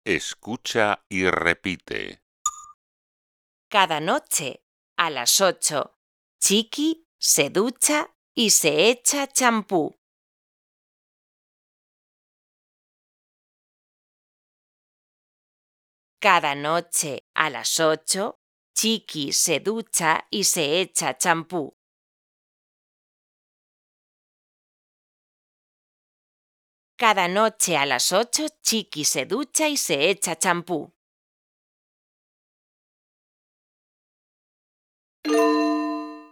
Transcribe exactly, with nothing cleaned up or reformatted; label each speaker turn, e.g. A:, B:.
A: Escucha y repite.
B: Cada noche, a las ocho, Chiqui se ducha y se echa champú. Cada noche, a las ocho, Chiqui se ducha y se echa champú. Cada noche a las ocho, Chiqui se ducha y se echa champú.